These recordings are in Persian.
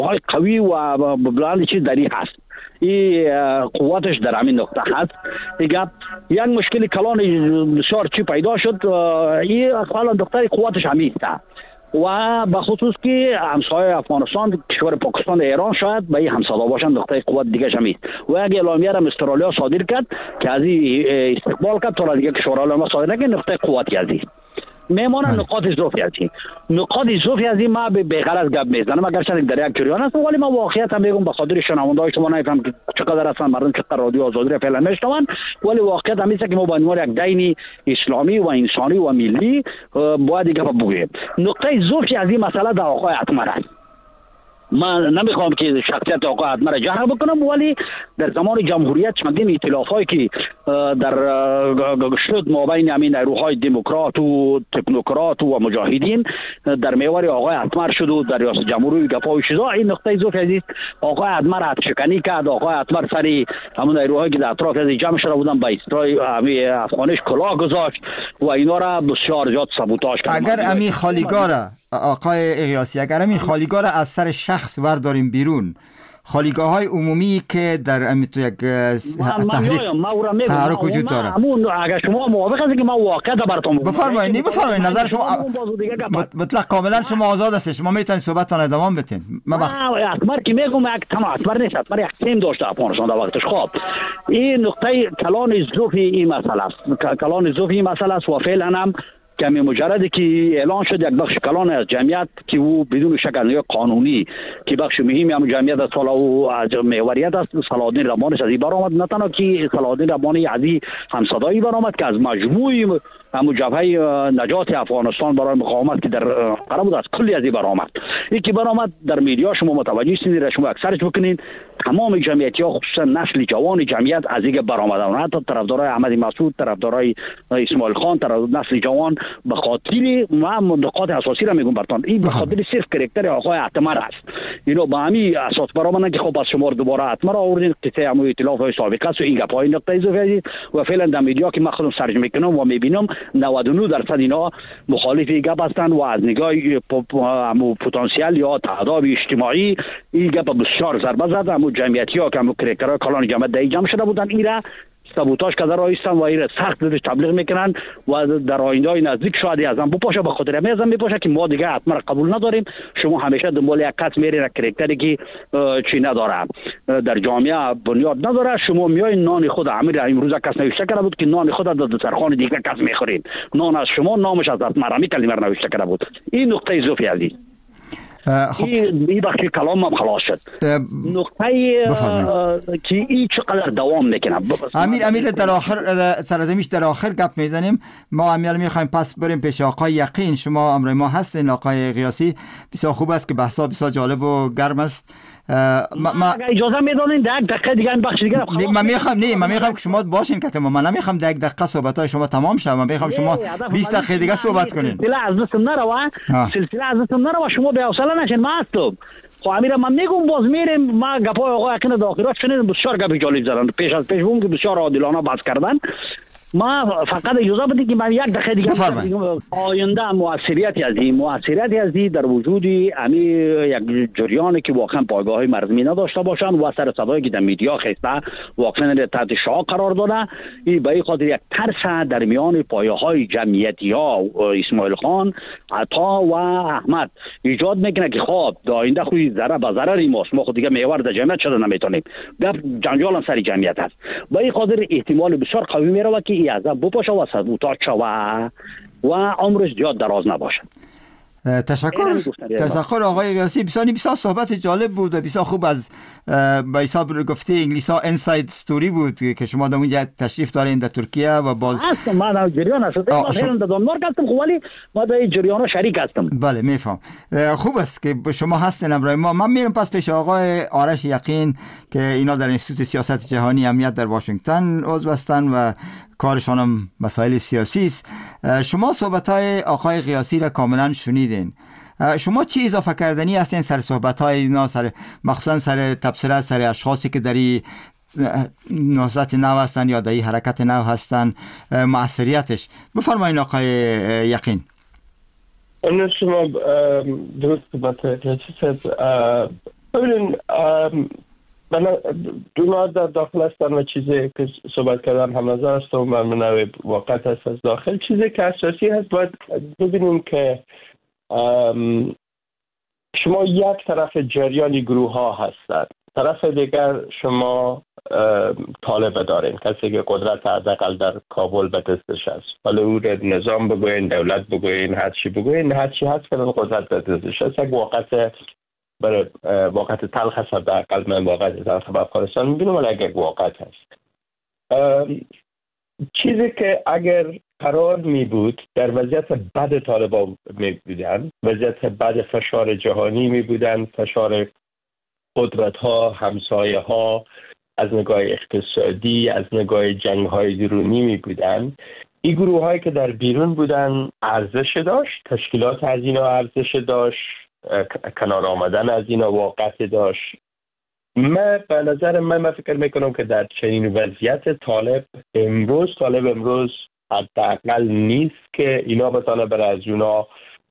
های قوی و بلند چیز دری هست. این قوتش در همین نقطه هست. یک مشکل کلان بسیار چی پیدا شد، این اقلا دکتر قوتش همین است و به خصوص که همسایه افغانستان کشور پاکستان ایران شاید به این همصدا باشن، نقطه قوت دیگه همین و اگه اعلامیه را استرالیا صادر کرد که از این استقبال کرد تا دیگه کشورها ما صادر نکنه، نقطه قوتی از این میمونه. نقاط ضعفی از این ما به غرض گپ میزنم، اگر چند در یک جریان هست، ولی ما واقعیت هم میگم به خاطر شنونده های شما نمیفهم که چقدر هستن مردم چقدر رادیو آزادی فعلا میشنون، ولی واقعیت هم است که ما به عنوان یک دین اسلامی و انسانی و ملی باید گپ بگوییم. نقطه ضعفی از این مسئله در آقای اتمر است. من نمیخوام که شخصیت آقای اتمر جرح بکنم، ولی در زمان جمهوریت چندین ائتلافایی که در شد ما بین همین نیروهای دموکرات و تکنوکرات و مجاهدین در محور آقای اتمر شد و در ریاست جمهوری گپای چیزا، این نقطه ضعف است. آقای اتمر حدشکنی کرد، آقای اتمر سری همون نیروهایی که در اطراف از جمع شده بودن به استرای افغانش کلاه گذاشت و اینا را بسیار زیاد سابوتاژ کرد. اگر امی خالیگاره آقای اقیاسی، اگر امی خالیگاه را از سر شخص برداریم بیرون، خالیگاه های عمومی که در امیتو یک تحرک وجود داره، اگر شما موافق هستید که من واقعا براتون بفرمایید نظر شما مطلق کاملا شما آزاد هستید، شما میتونید صحبتتان ادامه بدین. من اتمر که میگم یک تنها اتمر نیست، اتمر یک تیم داشته افغانستان در وقتش. خب این نقطه کلان ضعف این مسئله است، و فعلا هم که مجرد که اعلان شد یک بخش کلان از جمعیت که او بدون شک از قانونی که بخش مهمی هم جمعیت از سال او از محوریت است، صلاح‌الدین ربانیش از این برآمد، نه تنها که صلاح‌الدین ربانی از این همصدایی برآمد که از مجموع همون جبهه نجات افغانستان برای مقاومت که در قرار بود از کلی از این برآمد. این که برآمد در میدیا شما متوجه هستید، شما اکثرش بکنین، تمام جمعیت‌ها خصوصا نسل جوان جمعیت از این برآمدن، حتی طرفدارای احمدی مسعود، طرفدارای اسماعیل خان، نسل جوان به خاطر نقاط اساسی را میگم براتون، این به خاطر صرف کاراکتر آقای اتمر است. اینو با همین اساس برآمدن که خب از شما دوباره اتمر آوردین که همون ائتلاف‌های سابقه است و این گپ‌های نقطه ضعف و فعلا در میدیا که من خودم سرچ میکنم و میبینم 99% اینا مخالف گپ هستند و از نگاه پتانسیل یا تعداد اجتماعی این گپ بسیار ضربه زد. همون جمعیتی‌ها که همون کرکرهای کلان جمعیت جمع شده بودن ایرا سابوتاژ کرده رایستن و ایرا سخت تبلیغ میکنن و در آینده نزدیک شاید ازم بپاشه، به خاطر ازم میپاشه که ما دیگه اتمر قبول نداریم. شما همیشه دنبال یک کس میرین کرکتری که چی نداره، در جامعه بنیاد نداره، شما میایین نان خود امیر امروز کس نوشته کرده بود که نان خود در دسترخوان دیگه کس میخورین، نان از شما نامش از اتمر می کلمه نوشته کرده بود. این نقطه ضعف است. خب این بخشی کلام هم خلاص شد. نقطه که این چقدر دوام میکنه امیر در آخر سرزمیش در آخر گپ میزنیم. ما امیال میخوایم پس بریم پیش آقای یقین. شما امروز ما هستین آقای قیاسی، بسیار خوب است که بحثا بسیار جالب و گرم است. اگر اجازه میدونین یک دقیقه دیگه این بخش دیگه من میخوام که شما باشین که من نمیخوام یک دقیقه صحبت های شما تمام شه، من میخوام شما 20 دقیقه دیگه صحبت کنین. سلسله از دستم نروا شما به حوصله نشین. ما هستم خب امیر من میگم باز میریم. ما گپای آقا یقین داخلات شنیدم بسیار گپ جالب زدن، پیش بوم که بسیار عادلانه بحث کردن. ما فقط اجازه بدید که من یک دقیقه دیگه آینده موثریتی از این در وجود امی یک جریانی که واقعا پایگاه‌های مرزمی نداشته باشن و سر صدایی که در میدیا خسته واقعا تحت شعاع قرار داده، این به این خاطر یک ترس در میان پایه‌های جمعیتی‌ها اسماعیل خان، عطا و احمد ایجاد میکنه که خب در آینده خوی ضرر به ضرر ماست، ما خود دیگه محور در جمعیت شده نمیتونیم، گپ جنجال سر جمعیت است. به این خاطر احتمال بسیار قوی میره که ازم بپاشه و سابوتاژ شوه و عمرش زیاد دراز نباشه. تشکر آقای قیاسی. بسیار صحبت جالب بود و بسیار خوب از به حساب گفته انگلیسا انساید ستوری بود که شما در اونجا تشریف دارین در ترکیه و باز من در جریان هستم. من در دانمارک هستم ولی ما در جریان شریک هستم. بله میفهم. خوب است که شما هستین امروز ما. من میرم پس پیش آقای آرش یقین که اینا در انستیتوت سیاست جهانی امنیت در واشنگتن عضو هستن و کارشان هم مسائل سیاسی است. شما صحبت‌های آقای قیاسی را کاملا شنیدین. شما چی اضافه کردنی هستین سر صحبت‌های اینا، مخصوصا سر تبصره سر اشخاصی که در نهضت نو هستن یا در حرکت نو هستن، مؤثریتش بفرمایید آقای یقین. شما درست صحبت کردید. ببینید من در داخل هستم و چیزی که صحبت کردم هم نظر هستم و منوی واقعیت هست از داخل. چیزی که اساسی هست باید ببینیم که شما یک طرف جریانی گروه ها هستند، طرف دیگر شما طالب دارین، کسی که قدرت حداقل در کابل به دستش هست، حالا او نظام بگوین، دولت بگوین، هر چی بگوین، هر چی هست که قدرت به دستش هست. یک واقعیت تلخ هست، حداقل من واقعیت تلخ به افغانستان میبینم، ولی یک واقعیت هست. چیزی که اگر قرار می بود در وضعیت بد طالبان می بودن، وضعیت بد فشار جهانی می بودن، فشار قدرت ها، همسایه ها، از نگاه اقتصادی، از نگاه جنگ های درونی می بودن، این گروه هایی که در بیرون بودن ارزش داشت، تشکیلات از اینا ارزش داشت، کنار آمدن از اینا واقعیت داشت. من به نظر من فکر میکنم که در چنین وضعیت طالب امروز حداقل نیست که اینا بتانه برای از اونا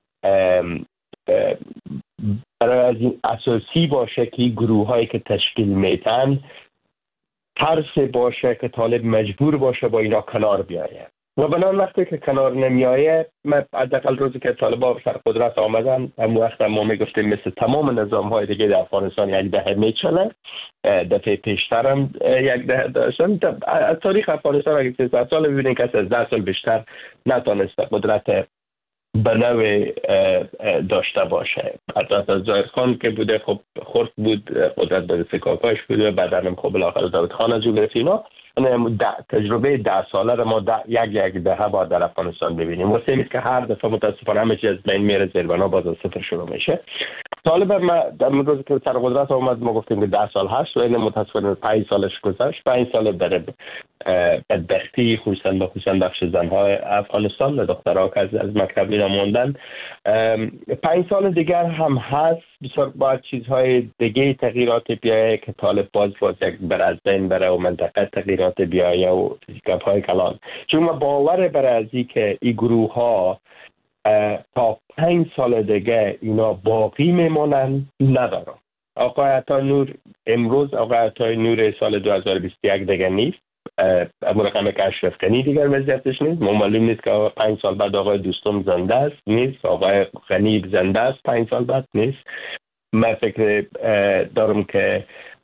برای از این اساسی باشه که گروه هایی که تشکیل میتن ترس باشه که طالب مجبور باشه با اینا کنار بیایه. و بنابراین وقتی که کنار نمیایه، من حداقل روزی که طالبان سر قدرت آمدن، هم وقت ما میگفتیم مثل تمام نظام های دیگه در افغانستان یک دهه میچله، دفعه پیشتر هم یک دهه داشتن. از تاریخ افغانستان اگه 300 سال ببینین کسی از 10 سال بیشتر نتونسته قدرت به نوع داشته باشه. حتی از ظاهر خان که بوده خب خورد بود، قدرت به دست کاکاش بوده، بعدا هم خب بالاخره داود خان از او گرفت. اینا تجربه 10 ساله رو ما یک دهه بعد در افغانستان ببینیم. واسه این که هر دفعه متاسفانه همه چیز از بین میره، زیربنا باز از صفر شروع میشه. طالب ما در روزی که سر قدرت آمد ما گفتیم که 10 سال هست و این متاسفانه 5 سالش گذشت. 5 سال در بدبختی، خصوصا بخش زنهای افغانستان و دخترها که از مکتب اینا موندن. 5 سال دیگر هم هست، بسیار باید چیزهای دیگه تغییرات بیایه که طالب باز یک بر از بین بره و منطقه تغییرات بیایه و گپ‌های کلان. چون ما باور بر ازی که این گروه ها تا 5 سال دیگه اینا باقی میمونن ندارم. آقای عطا نور امروز، آقای عطا نور سال 2021 دیگه نیست، رقم که اشرف غنی دیگر وضعیتش نیست. معلوم نیست که 5 سال بعد آقای دوستم زنده است نیست، آقای غنی زنده است 5 سال بعد نیست. من فکر دارم که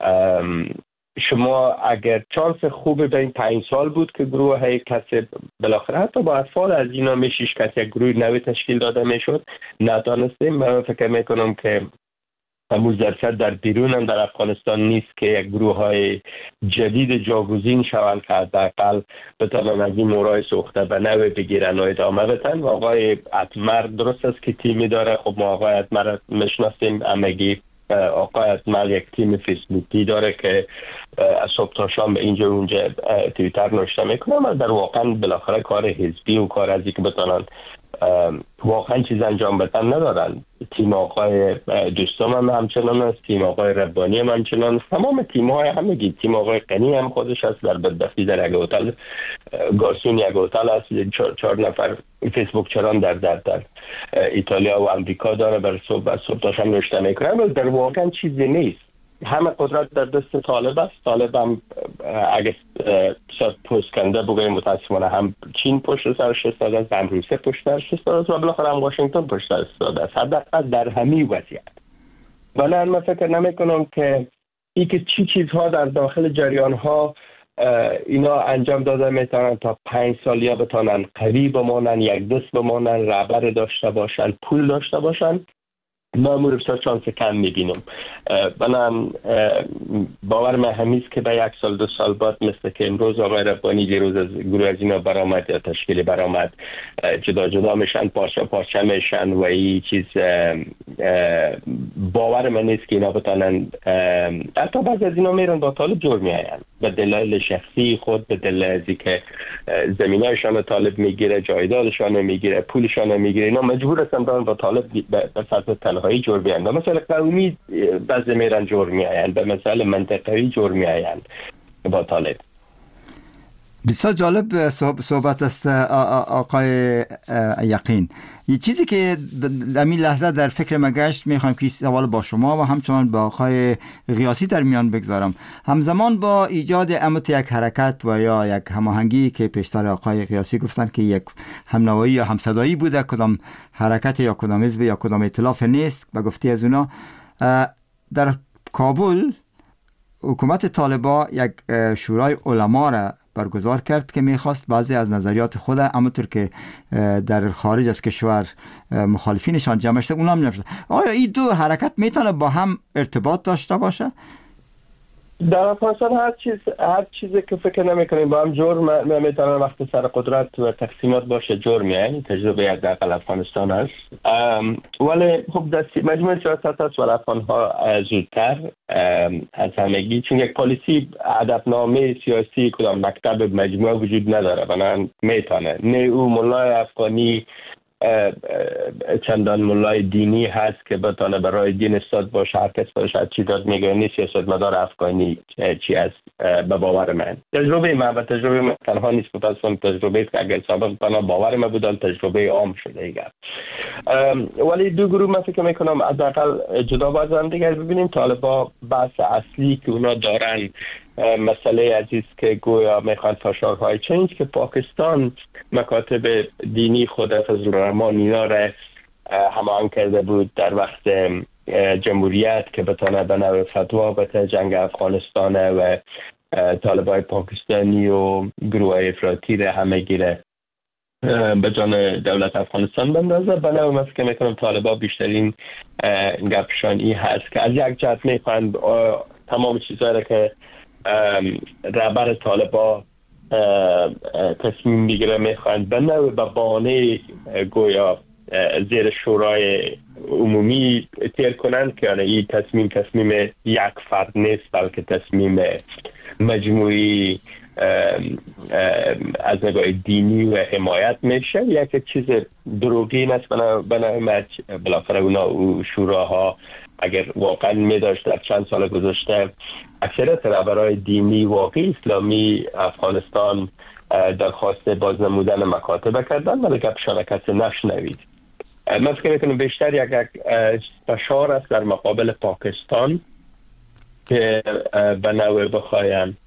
شما اگر چانس خوبه به این 5 سال بود که گروه های کسی بالاخره حتی با اطفال از اینا میشیش کسی یک گروه نوی تشکیل داده میشد، ندانستیم. من فکر میکنم که همون درصد در بیرون هم در افغانستان نیست که یک گروه های جدید جاگزین شوند که حداقل بتانن از این مورای سوخته به نوع بگیرن و ادامه بدن. آقای اتمر درست است که تیمی داره، خب ما آقای اتمر میشناسیم، همگی آقای اتمر یک تیم فیسبوکی داره که از صبح تا شام به اینجا اونجا توییتر نوشته میکنه، اما در واقعا بالاخره کار حزبی و کار ازی که بتانن واقعا چیز انجام بدن ندارن. تیم آقای دوستان هم همچنان است، تیم آقای ربانی هم همچنان است، تمام تیم های همگی، تیم آقای غنی هم خودش هست در بدبختی در یک هتل گارسون یک هتل هست، 4 نفر فیسبوک چران در ایتالیا و امریکا داره، بر صبح تا شام نوشته میکنه، ولی در واقعا چیزی نیست. همه قدرت در دست طالب است. طالب هم اگه پشت کنده بگویم متاسفانه هم چین پشت سرش ایستاده است، هم روسیه پشت سرش ایستاده است و بالاخره هم واشنگتن پشت سرش ایستاده است. حداقل در همین وضعیت. ولی من فکر نمی‌کنم که اینکه چی چیزها در داخل جریان ها اینا انجام داده میتونن تا 5 سال یا بتونن قوی بمانن، یک دست بمانن، رهبر داشته باشن، پول داشته باشن. ما بسیار چانس کم میبینم. بنام باور من همیست که به 1 سال 2 سال بعد مثل که امروز آقای ربانی دیروز از گروه از اینا برآمد یا تشکیل برآمد، جدا میشن، پارچه میشن و این چیز باور من نیست که اینا بتانن. حتی بعضی از اینا میرن با طالب جور میاین به دلایل شخصی خود، به دلیل ازی که زمینایشان طالب میگیره، جایدادشان میگیره، پولشان میگیره، اینا مجبور هستن با طالب به سطح تنهایی جور بیان. به مسئله قومی بعضی میرن جور میاین، به مسئله منطقه‌ای جور میاین با طالب. بسیار جالب صحبت است آقای یقین. یه چیزی که در این لحظه در فکر من گشت، میخوام که سوال با شما و همچنان با آقای غیاسی در میان بگذارم. همزمان با ایجاد یک حرکت و یا یک هماهنگی که پیشتر آقای غیاسی گفتن که یک همنوایی یا همصدایی بوده، کدام حرکت یا کدام حزب یا کدام ائتلاف نیست به گفته از اونا، در کابل حکومت طالبان یک شورای علما را برگزار کرد که میخواست بعضی از نظریات خود همونطور که در خارج از کشور مخالفینشان جمع شده اونا هم نمیشد. آیا این دو حرکت میتونه با هم ارتباط داشته باشه؟ در افغانستان هر چیزی که فکر نمی‌کنیم با هم جرم میتونه وقتی سر قدرت و تقسیمات باشه جرم، یعنی تجربه حداقل افغانستان است. ولی خب مجموعه سیاست است و افغان‌ها زودتر از همگی، چون یک پالیسی هدفنامه سیاسی کدام مکتب مجموعه وجود نداره، بنابراین میتونه نه او ملای افغانی چندان ملای دینی هست که بتونه برای دین استاد باشه، هر کس برش چی داد میگه، نیست سیاستمدار افغانی چی است. به باور من تجربه من و تجربه من تنها نیست، متاسفانه تجربه است که اگر سابق تنها باور من بودن تجربه عام شده ایگر. ولی دو گروه من فکر میکنم از اقل جدا باز هم دیگر ببینیم. طالبا بحث اصلی که اونا دارن مسئله عزیز که گویا میخوان فشارهای چنج که پاکستان مکاتب دینی خود فضل الرحمن اینا را هماهنگ کرده بود در وقت جمهوریت که بتونه به نوع فتوا به جنگ افغانستان و طالبای پاکستانی و گروه افراطی را همه گیره به جان دولت افغانستان بندازه. به نوع من فکر میکنم طالبا بیشترین گپشان ای هست که از یک جهت میخوان تمام چیزهایی که رهبر طالبا تصمیم میگیره میخواهند به نوع به بهانه گویا زیر شورای عمومی تیر کنند که این تصمیم یک فرد نیست بلکه تصمیم مجموعی از نگاه دینی و حمایت میشه. یک چیز دروغین است بنابراین بالاخره اونا شوراها اگر واقعا میداشت در چند سال گذشته اکثریت رهبرای دینی واقعی اسلامی افغانستان درخواست بازنمودن مکاتب کردن ولی گپشان کسی نشنوید. من فکر میکنم بیشتر یک فشار است در مقابل پاکستان که به نوع بخواین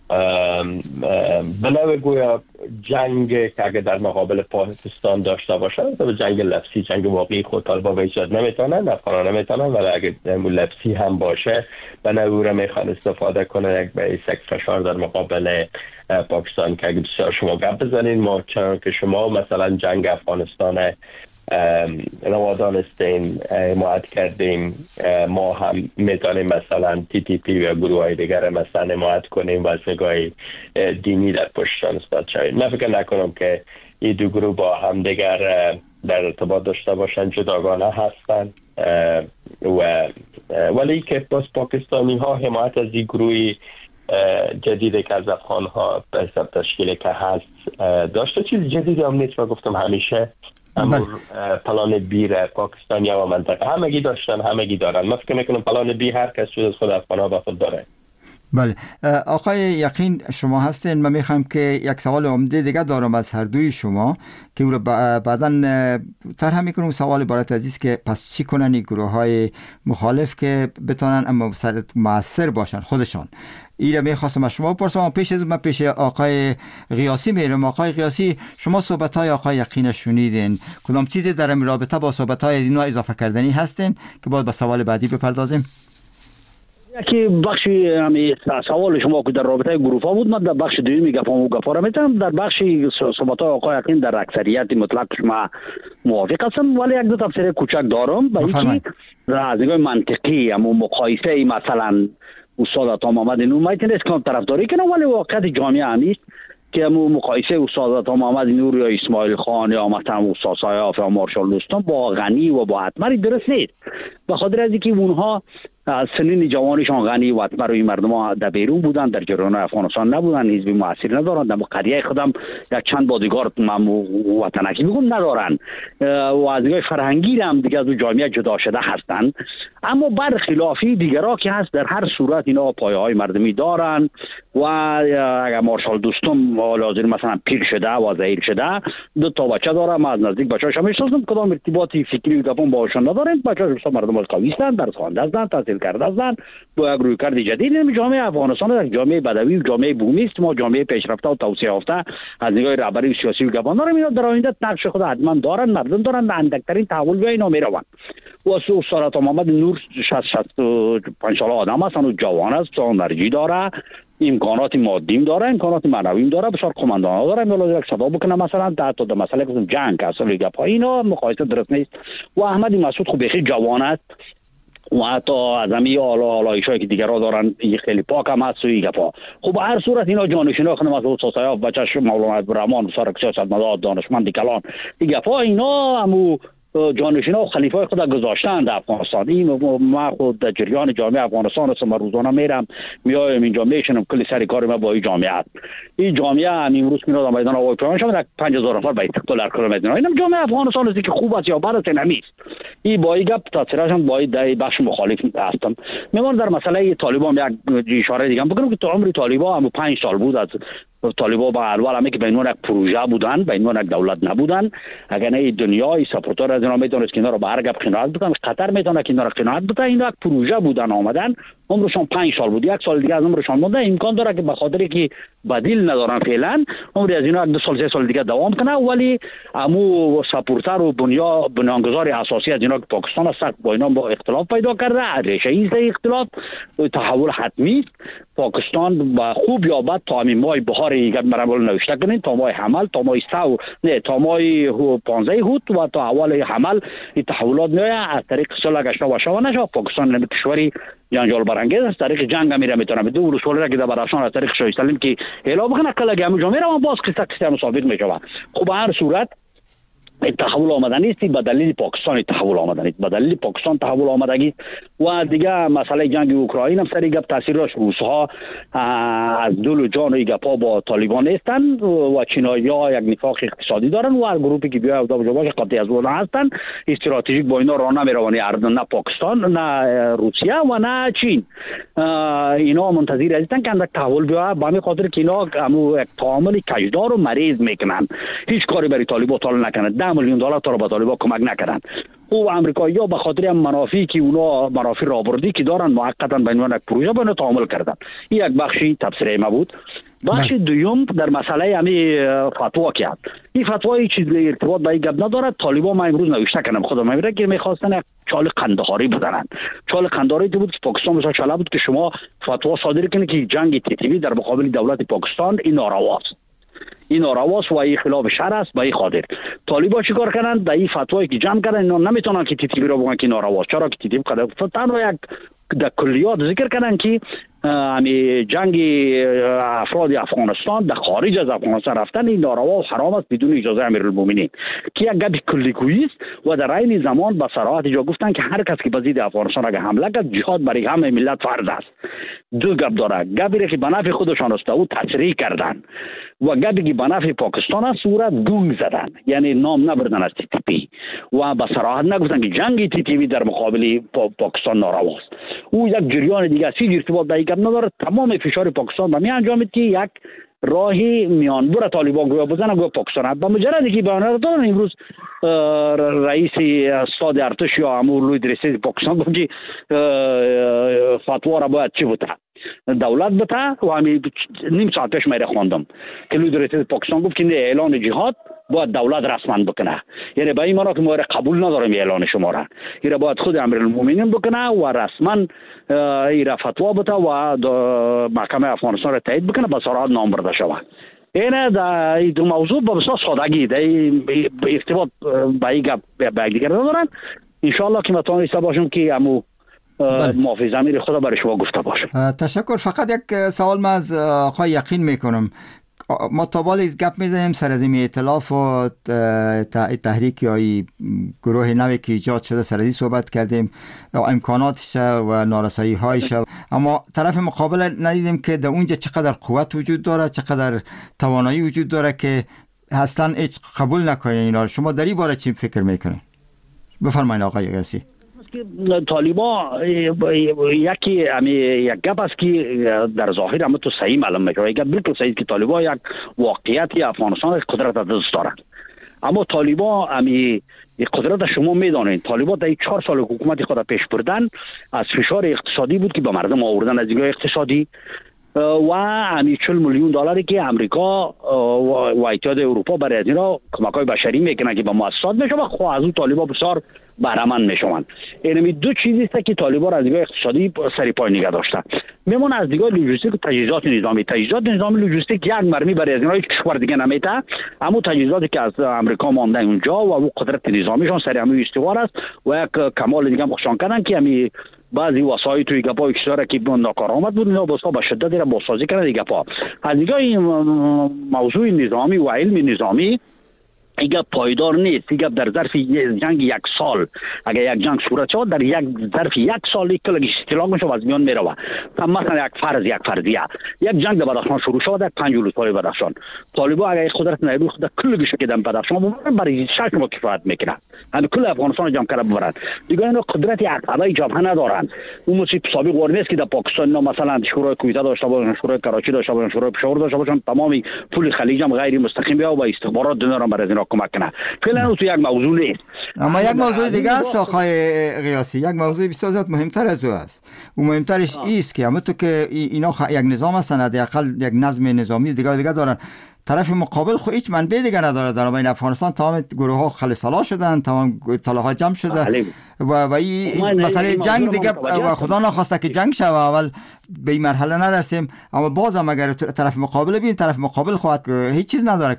به نوع گویا جنگ که اگر در مقابل پاکستان داشته باشن به جنگ لفظی، جنگ واقعی خود طالبا به ایجاد نمیتونن، افغانان نمیتونن، ولی اگر لفظی هم باشه به نوع را میخوان استفاده کنه یک به یک فشار در مقابل پاکستان که اگر بسیار شما گپ بزنین ما چون که شما مثلا جنگ افغانستان روادانستین حمایت کردیم ما هم میتونیم مثلا TTP و گروه های دیگر مثلا حمایت کنیم و از نگاه دینی در پشتشان اثبات شویم. من فکر نکنم که این دو گروه با هم دیگر در ارتباط داشته باشن، جداگانه هستن ولی که باز پاکستانی ها حمایت از این گروه جدیدی که از افغان ها به حساب تشکیلی که هست داشته. چیز جدیدی هم نیست و گفتم همیشه امور پلان بی را پاکستانی و منطقه همگی داشتن همگی دارن. من فکر میکنم پلان بی هر کس جز خود افغان ها با خود داره. بله آقای یقین شما هستین. من میخوام که یک سوال عمده دیگه دارم از هر دوی شما که او رو بعداً طرح میکنم. سوال عبارت از است که پس چی کنن این گروه های مخالف که بتونن اما مؤثر باشن خودشان؟ این رو میخواستم از شما بپرسم. پیش از اون من پیش آقای غیاسی میرم. آقای غیاسی شما صحبت های آقای یقین شنیدین، کدام چیزی در این رابطه با صحبت های از اینا اضافه کردنی هستین که باید به سوال بعدی بپردازیم؟ یکی بخشی همین سوال شما که در رابطه گروه ها بود، من در بخش دومی گفا را میتونم. در بخش صحبت های آقای یقین در اکثریت مطلق شما موافق هستم، ولی یک دو تفسیر کوچک دارم. به اینکه از نگاه منطقی اما مقایسه مثلا استاد عطا محمد نور میتونست که طرفداری کنه، ولی واقعیت جامعه همیست که مقایسه استاد عطا محمد نور یا اسماعیل خان یا مثلا استاد صایاف یا مارشال دوستان با غنی و با حتمری درست نیست. به خاطر از اینکه اونها سنین جوانشان غنی و برای مردم ها در بیرون بودن، در جریان افغانستان نبودن، حزب موثر ندارن، در قریه خودم یک چند بادیگارد وطنکی میگم ندارن و از نگاه فرهنگی هم دیگه از جامعه جدا شده هستند. اما برخلافی دیگرها که هست در هر صورت اینا پایه های مردمی دارن و اگر مارشال دوستم حاضر مثلا پیر شده و ضعیف شده، دو تا بچه داره، ما از نزدیک بچه‌هاش میشناسم، کدام ارتباطی فکری و گپون باهاشون ندارن. بچه‌ها مردم قوی هستند، درس خوانده هستند، تحصیل کرده هستند، با یک رویکرد جدید. جامعه افغانستان یک جامعه بدوی و جامعه بومی است، ما جامعه پیشرفته و توسعه یافته از نگاه رهبری سیاسی و گپان داریم. اینا در آینده نقش خود حتما دارن، مردم دارن، اندکترین تحول به اینا میروند. و استاد محمد نور 65 ساله آدم است، اون جوان است، انرژی داره، امکانات مادیم داره، امکانات معنویم داره، بسیار قماندان داره، میلاد یک صدا بکنه مثلا حتی در مسئله که جنگ اصلا گپ اینا مقایسه درست نیست. و احمدی مسعود خب بخیر جوان است و حتی از همه آلایشایی که دیگرها دارن این خیلی پاک هم هست و این گپا. خب هر صورت اینا جانشینا خانم مسعود ساسایاف، بچه‌ش مولانا عبدالرحمن، سارک سیاستمدار، دانشمند کلان، این گپا اینا همو جانشینا و خلیفای خود گذاشتن در افغانستان. این ما خود در جریان جامعه افغانستان هستم، روزانه میرم میایم اینجا میشنم، کلی سر کار ما با این جامعه است. این جامعه امروز میاد میدان آوای پیمان شما 5000 نفر به استقلال هر کلمه میدن. اینم جامعه افغانستان است که خوب است یا بد است نمیست. این با این گپ تاثیرش هم با در بخش مخالف هستم. میمون در مسئله طالبان یک اشاره دیگه بکنم که تو عمر طالبان هم 5 سال بود از طالبان با اول همه که به عنوان یک پروژه بودن، به عنوان یک دولت نبودن. اگر نه دنیای سپورتور از اینا میتونست که اینا رو به هر گپ قناعت بکنن، قطر میتونه که اینا رو قناعت بکنه. اینا یک پروژه بودن آمدن، عمرشون 5 سال بود، یک سال دیگه از عمرشون مونده. امکان داره که به خاطر که بدیل ندارن فعلا عمر از اینا 2 سال 3 سال دیگه دوام کنه، ولی امو سپورتر و بنیانگذار اساسی از اینا که پاکستان است با اینا با اختلاف پیدا کرده. ریشه ای اختلاف تحول حتمی است. پاکستان با خوب یا بد تا همین ماه بهار یک مرحله نوشته کنین، تا ماه حمل، تا ماه سو نه تا ماه 15 هوت و تا اول حمل این تحولات میاد از طریق صلح گشت و شوانه شو. پاکستان نمی کشوری جنجال برانگیز از طریق جنگ میره، میتونه به دو رسول را که در براشان از طریق شاه سلیم که اعلام کنه کلا گام جامعه را باز قصه مسابقه میشود. خب هر صورت تحول آمدنی است، به دلیل پاکستان تحول آمدنی است، به دلیل پاکستان تحول آمدگی و دیگه مسئله جنگ اوکراین هم سری گپ تاثیرش روس‌ها از دل و جان و گپا با طالبان نیستن و چینایی‌ها یک نفاق اقتصادی دارن و هر گروهی که بیاد دو جواش قطعی از اون هستن استراتژیک با اینا راه نمیروانی، نه پاکستان نه روسیه و نه چین. اینا منتظر هستن که اندک تحول بیاد، به همین خاطر که اینا یک تعامل کجدار و مریض میکنن، هیچ کاری برای طالبان نکنن. 10 میلیون دلار تا به طالبان کمک نکردن. او امریکایی‌ها به خاطر منافعی که اونا منافع رابردی که دارن موقتا به عنوان یک پروژه باید تعامل کردن. این یک بخشی تفسیر ما بود. بخش دوم در مسئله همین فتوا کرد. این فتوایی چیزی ارتباط به این گپ نداره. طالبان ما امروز نوشته کنم خودم میگه که می‌خواستن یک چال قندهاری بزنن. چال قندهاری بود که پاکستان مثلا چاله بود که شما فتوا صادر کنید که جنگ تی‌تی‌وی در مقابل دولت پاکستان این نارواست. این نارواست و این خلاف شرع است. به این خاطر طالبان چیکار کردن؟ در این فتوایی که جمع کردن اینا نمیتونن که تی‌تی‌وی رو بگن که نارواست. چرا که تی‌تی‌وی کردن تنها یک در کلیات ذکر کردن که همین جنگ افراد افغانستان در خارج از افغانستان رفتن این ناروا و حرام است بدون اجازه امیرالمومنین که یک گپ کلیگویی است و در عین زمان با صراحت جا گفتن که هر کس که به ضد افغانستان اگه حمله کرد جهاد برای همه ملت فرض است. دو گپ داره، گپی که به نفع خودشان است او تصریح کردن و گپی که به نفع پاکستان است صورت گوی زدن، یعنی نام نبردن از TTP و با صراحت نگفتن که جنگ TTP در مقابل پاکستان نارواست. او یک جریان دیگه است، ارتباط به گپ نداره. تمام فشار پاکستان به می انجامید که یک راهی میانبر طالبان گویا بزنن گویا پاکستان. با مجرد که بیان دادن امروز رئیس استاد ارتش یا امور لوی درسی پاکستان بود که فتوا را باید چی بوده دولت بته و همین نیم ساعت پیش میره خواندم که لوی درسی پاکستان گفت که اعلان جهاد باید دولت رسما بکنه. یعنی به این معنا که ما قبول نداریم اعلان شما را، این باید خود امیرالمومنین بکنه و رسما این فتوا بده و محکمه افغانستان را تایید بکنه به صراحت نام برده شود. این دو موضوع با بسیار سادگی در ارتباط به این گپ به دیگر ندارن. انشاءالله که متوانسته باشم که امو موافق ضمیر خدا برای شما گفته باشم. تشکر. فقط یک سوال من از آقای یقین میکنم. ما تا بالا گپ میزنیم سر از این ائتلاف و تحریک یا گروه نوی که ایجاد شده، سر از صحبت کردیم، امکاناتش و نارسایی هایش، اما طرف مقابل ندیدیم که در اونجا چقدر قوت وجود داره، چقدر توانایی وجود داره که اصلا هیچ قبول نکنه اینا. شما در این باره چی فکر میکنید؟ بفرمایید آقای قیاسی. طالبان یک گپ است که در ظاهر هم تو صحیح معلوم میشه، یک بالکل صحیح که طالبان یک واقعیتی افغانستان قدرت دست دارن، اما طالبان امی قدرت شما میدانید طالبان در 4 سال حکومت خود پیش بردن از فشار اقتصادی بود که به مردم آوردن، از دیگه اقتصادی و همی 40 میلیون دلاری که امریکا و اتحاد اروپا برای از اینا کمک‌های بشری میکنن که به مؤسسات میشه و خب از اون طالبان بسیار بهره‌مند میشوند. اینمی دو چیزی است که طالبان از دیگه اقتصادی سری پای نگه داشتن. میمونه از دیگه لوجستیک و تجهیزات نظامی لوجستیک یک مرمی برای از اینا هیچ کشور دیگه نمیده، اما تجهیزاتی که از امریکا مانده اونجا و او قدرت نظامیشون سری همین استوار است و یک کمال دیگه مخشان کردن که همین بعضی وسایل توی گپا کشور که ناکارآمد بود اینا بسا به شدت را بازسازی کردن دیگه پا. از دیگه این موضوع نظامی و علم نظامی ایگه پایدار نیست، ایگه در ظرف جنگ 1 سال اگر یک جنگ صورت شود در یک ظرف 1 سال کلگی استیلاک میشه و از میان میروه. مثلا یک فرضیه یک جنگ در بدخشان شروع شود در 5 روز بدخشان طالبان اگر قدرت نیروی خود کلگیش که در بدخشان ببرن برای 6 ماه کفایت میکنه، همین کل افغانستان جمع کرده ببرن دیگه. اینا قدرت عقبه جبهه ندارن. اون مصیب سابق ور نیست که در پاکستان مثلا شورای کویته داشته باشن، شورای کراچی داشته باشن، شورای پشاور داشته باشن، تمامی پول خلیج هم غیر مستقیم بیا و استخبارات دنارن برای اینا کمک کنه. فعلا تو یک موضوع نیست، اما یک موضوع دیگه است آقای قیاسی، یک موضوع بسیار زیاد مهمتر از او است. و مهمترش است که همونطور که اینا یک نظام هستن، حداقل یک نظم نظامی دیگه دارن، طرف مقابل خو هیچ منبع دیگه نداره. در بین افغانستان تمام گروه ها خلصلا شدن، تمام طلاها جمع شده و این مسئله جنگ دیگه و خدا نخواسته که جنگ شوه اول به این مرحله نرسیم، اما باز هم اگر طرف مقابل بین طرف مقابل خواهد هیچ چیز نداره.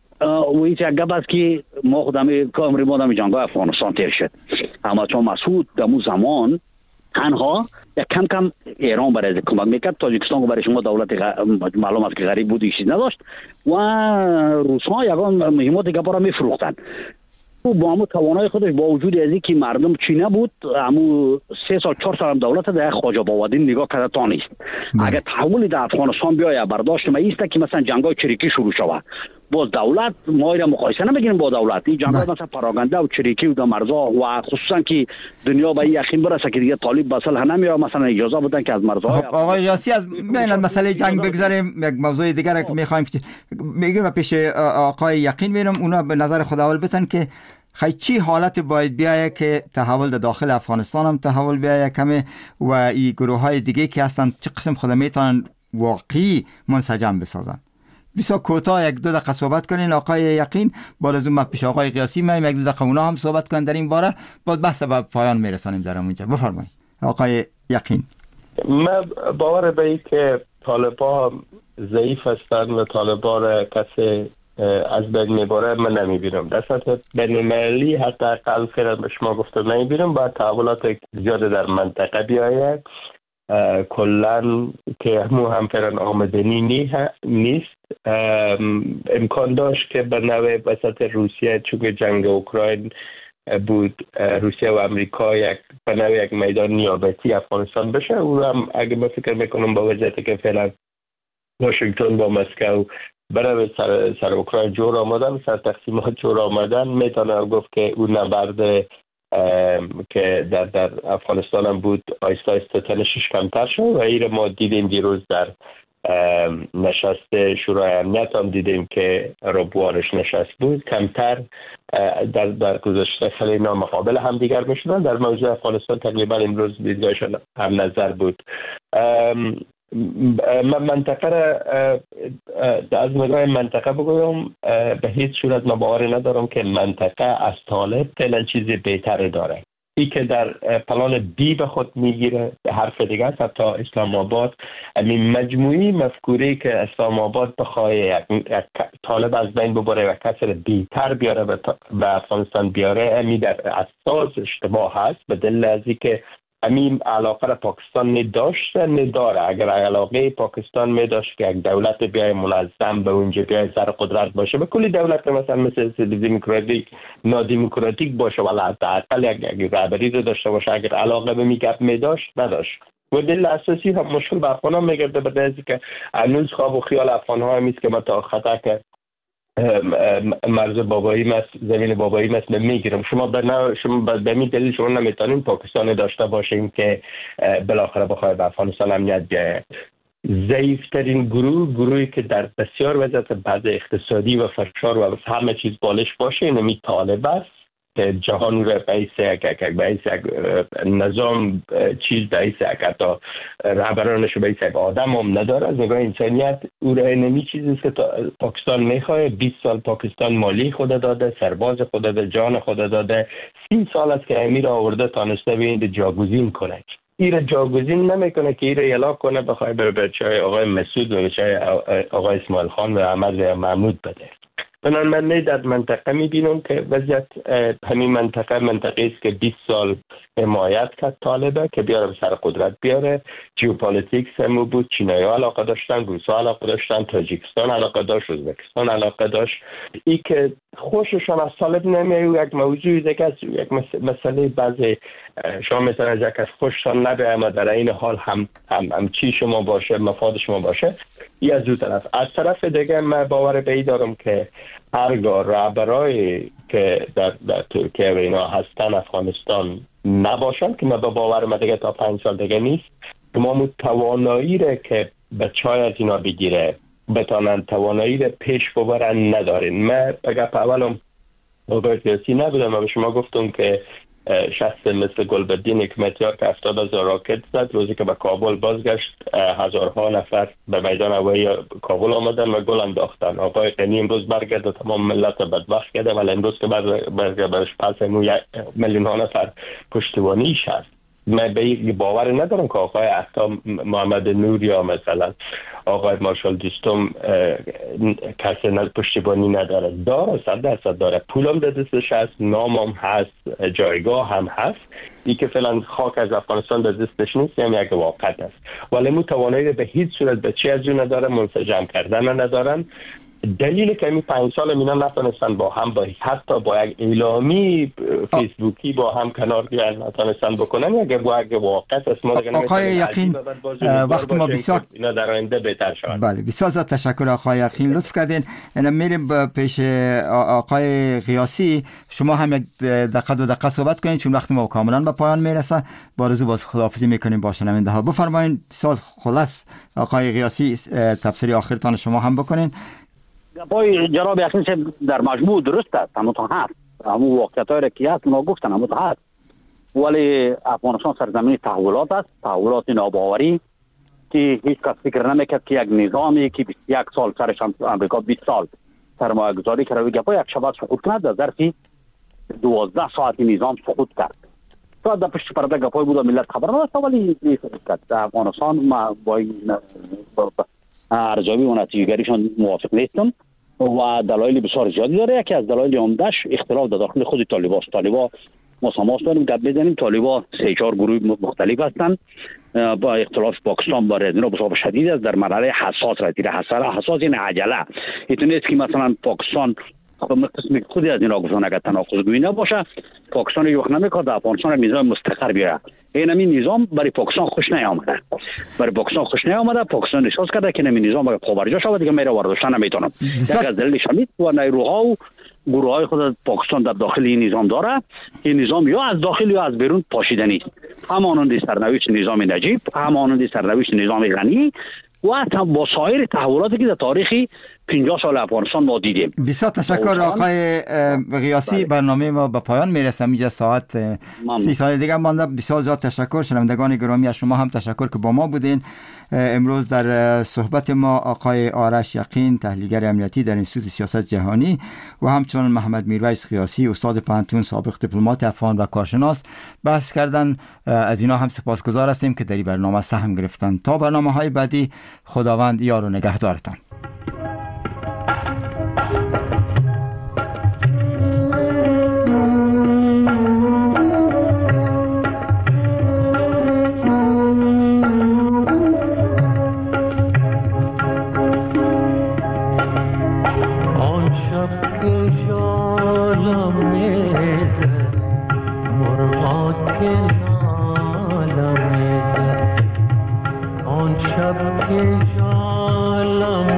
و هیچ یک گپ است که ما خودم کامری مادم جنگ‌های افغانستان تیر شد، اما چون مسعود در اون زمان تنها یک کم ایران برای کمک میکرد، تاجیکستان برای شما دولت معلوم است که غریب بود، چیزی نداشت و روس‌ها یگان مهمات گپا را میفروختن. او با همون توانای خودش با وجود از اینکه مردم چی نبود، همون 3 سال 4 سال دولت در خواجه باودین نگاه کرده تا نیست. اگر تحولی در افغانستان بیاید برداشت ما ایست که مثلا جنگ‌های چریکی شروع شود، باز دولت ما را مقایسه نمیگیریم با دولت. این جنگ‌ها مثلا پراگنده و چریکی و در مرزا و خصوصا که دنیا به یقین برسه که دیگه طالب بسل نمیاد، مثلا اجازه بدن که از مرزا. آقای یاسی از بین مسئله جنگ بگذاریم، یک موضوع دیگر که می‌خوایم میگیم پیش آقای یقین میرم، اونا به نظر خود اول بتن که چی حالت باید بیایه که تحول در داخل افغانستان هم تحول بیایه کمه و این گروه های دیگه که هستن چه قسم خود میتونن واقعی منسجم بسازن. بسیار کوتاه 1-2 دقیقه صحبت کنین آقای یقین، بعد از اون پیش آقای قیاسی میایم 1-2 دقیقه اونا هم صحبت کنن در این باره، بعد بحث به پایان میرسانیم در اونجا. بفرمایید آقای یقین. من باور به این که طالبان ضعیف هستند و طالبان را کسی از بین میباره من نمیبینم. در سطح بین‌المللی حداقل فعلا به شما گفتم نمیبینم. باید تحولات زیاده در منطقه بیاید کلن که هم فعلا آمدنی نیست. امکان داشت که به نوع وسط روسیه چون جنگ اوکراین بود روسیه و امریکا به نوع یک میدان نیابتی افغانستان بشه. او هم اگه من فکر میکنم با وضعیتی که فعلا واشنگتن با مسکو برای سر اوکراین جور آمدن، سر تقسیمات جور آمدن، میتونه گفت که اون نبرد که در افغانستان هم بود آیسته آیسته تنشش کمتر شد و این ما دیدیم دیروز در نشست شورای امنیت هم دیدیم که ربوانش نشست بود کمتر در گذشته خیلی نامقابل هم دیگر میشدن. در موضوع افغانستان تقریبا امروز دیدگاهشان هم نظر بود. من منطقه را از نگاه منطقه بگویم به هیچ صورت من باور ندارم که منطقه از طالب فعلا چیزی بهتر داره. ای که در پلان بی به خود میگیره حرف دیگه است. حتی اسلام آباد این مجموعی مفکوری که اسلام آباد بخواه یک طالب از بین ببره و کسر بیتر بیاره و افغانستان بیاره امی در اساس اشتباه هست به دلیل از اینکه همین علاقه را پاکستان نداشت نداره. اگر علاقه پاکستان میداشت که یک دولت بیای منظم به اونجا بیای سر قدرت باشه، به کلی دولت مثلا مثل دموکراتیک نادموکراتیک باشه ولی حداقل یک رهبری رو داشته باشه، اگر علاقه به میگپ میداشت نداشت. و دلیل اساسی هم مشکل به افغان ها میگرده به دلیلی که هنوز خواب و خیال افغان ها همیست که ما تا خطا که مرز بابایی مست، زمین بابایی مست میگیرم. شما به می دلیل شما نمیتونین پاکستان داشته باشین که بالاخره بخواه به افغانستان امنیت بیایه. ضعیفترین گروهی که در بسیار وضعیت بد اقتصادی و فشار و همه چیز بالش باشه اینمی طالب است که جهان رو به یک نظام چیز به یک حتی رهبرانش به یک آدم هم نداره. از نگاه انسانیت او را اینمی چیزیست که پاکستان میخواه. 20 سال پاکستان مالی خود داده، سرباز خود داده، جان خود داده. 30 سال است که امیر آورده تانسته به جاگزین کنه. ایره جاگزین نمیکنه که ایره اعلام کنه بخواه بر چای آقای مسعود و چای آقای اسماعیل خان و احمد محمود بده. بنابراین من در منطقه میبینم که وضعیت همین منطقه است که 20 سال حمایت کرد طالبه که بیاره به سر قدرت بیاره. جیوپالیتیکس هم بود، چینایی ها علاقه داشتن، روس ها علاقه داشتن، تاجیکستان علاقه داشت، ازبکستان علاقه داشت. ای که خوششان از طالب نمیاد یک موضوع دیگه است، یک مسئله بعضی شما مثلا از یک از خوششان نبیه اما در این حال هم چی شما باشه، مفاد شما باشه. ای از دو طرف. از طرف دیگه من باور به ای دارم که هرگاه رهبرایی که در ترکیه و اینا هستن افغانستان نباشن، که من باور من دیگه تا 5 سال دیگه نیست که ما توانایی را که به چای از اینا بگیره بتانن توانایی را پیش ببرن ندارین. من اگر اولم آقای سیاسی نبودم و به شما گفتم که شخص مثل گلبدین حکمتیار که 70,000 راکت زد، روزی که به کابل بازگشت هزارها نفر به میدان هوایی کابل آمدن و گل انداختن. آقای غنی امروز برگرده تمام ملت بدبخت کرده، ولی امروز که برش پس میلیون ها نفر پشتیبانیش هست. من به باور ندارم که آقای عطا محمد نور یا مثلا آقای مارشال دوستم کسی پشتیبانی نداره. داره، 100% داره. پولم در دستش هست، نامم هست، جایگاه هم هست. ای که فعلا خاک از افغانستان در دستش نیست، هم یک واقعیت است. ولی مو توانایی به هیچ صورت به چی از اون نداره، منسجم کردن ندارن. دلیل که این 5 سال اینا نتونستن با هم حتی با یک اعلامی فیسبوکی با هم کنار بیان نتونستن بکنن، اگه با یک واقعیت است. ما آقای یقین وقت ما بسیار اینا در آینده بهتر شود. بله، بسیار زیاد تشکر آقای یقین، لطف کردین. میریم پیش آقای قیاسی. شما هم یک دقیقه صحبت کنین چون وقت ما کاملا به پایان میرسه. با آرزو باز خداحافظی میکنیم با شنونده ها. بفرمایید بسیار خلاص آقای قیاسی تفسیر آخرتان شما هم بکنین. پای جناب یقین صاحب در مجموع درست است، اما تا هست همون واقعیت‌هایی را که هست اونا گفتن، اما تا هست. ولی افغانستان سرزمین تحولات است، تحولات ناباوری که هیچ کس فکر نمیکرد که یک نظامی که 21 سال سرش امریکا 20 سال سرمایه گذاری کرده و گپای یک شب سقوط کرد، در ظرف 12 ساعت نظام سقوط کرد. تا در پشت پرده گپای بود و ملت خبر نداشت، ولی سقوط کرد. در افغانستان ما با ارزیابی و نتیجه‌گیریشان موافق نیستم و دلایل بسیار زیادی داره. یکی از دلایل عمده‌اش اختلاف در داخل خود طالبان است. طالبان مسامحت داریم گپ بزنیم، طالبان 3-4 گروه مختلف هستند. با اختلاف پاکستان با اینا بسیار شدید است، در مرحله حساس رسیده. حساس این عجله این نیست که مثلا پاکستان قسم خودی از اینا گفتن اگر تناقض گویی نباشه پاکستان یوخ نمیکنه افغانستان نظام مستقر بیاره. این نظام برای پاکستان خوش نیامده، پاکستان احساس کرده که این نظام اگر پابرجا شود دیگه میره ورداشتن نمیتونه. یک از دلیلش همین و نیروها و گروه های خود پاکستان در داخل این نظام داره. این نظام یا از داخل یا از بیرون پاشیده نیست، همانند سرنوشت نظام نجیب، همانند سرنوشت نظام غنی و با سایر تحولاتی که در تاریخ 50 سال افغانستان ما دیدیم. بسیار تشکر آقای قیاسی. برنامه ما به پایان میرسه، اینجا ساعت 30 ثانیه دیگه مانده. بسیار زیاد تشکر. شنوندگان گرامی از شما هم تشکر که با ما بودین. امروز در صحبت ما آقای آرش یقین تحلیلگر امنیتی در انستیتوت سیاست جهانی و همچنین محمد میرویس قیاسی استاد پانتون سابق دیپلمات افغان و کارشناس بحث کردن. از اینا هم سپاسگزار هستیم که در این برنامه سهم گرفتن. تا برنامه‌های بعدی خداوند یار و نگهدارتان. شب که شالم